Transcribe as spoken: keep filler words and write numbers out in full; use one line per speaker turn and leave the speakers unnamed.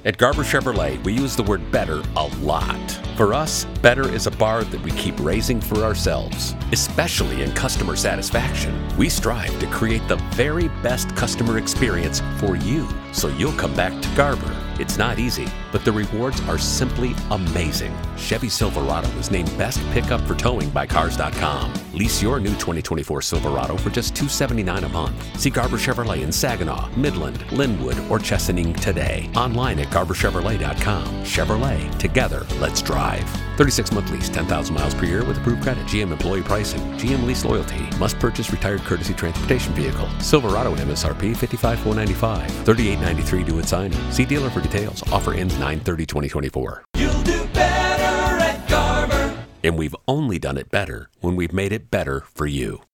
At Garber Chevrolet, we use the word better a lot. For us, better is a bar that we keep raising for ourselves, especially in customer satisfaction. We strive to create the very best customer experience for you, so you'll come back to Garber. It's not easy, but the rewards are simply amazing. Chevy Silverado was named Best Pickup for Towing by Cars dot com. Lease your new twenty twenty-four Silverado for just two hundred seventy-nine dollars a month. See Garber Chevrolet in Saginaw, Midland, Linwood, or Chesaning today. Online at Garber Chevrolet dot com. Chevrolet, together, let's drive. thirty-six month lease, ten thousand miles per year with approved credit. G M employee pricing. G M lease loyalty. Must purchase retired courtesy transportation vehicle. Silverado M S R P fifty-five thousand four hundred ninety-five dollars. thirty-eight ninety-three due at signing. See dealer for details. Offer ends nine thirty twenty twenty-four.
You'll do better at Garber.
And we've only done it better when we've made it better for you.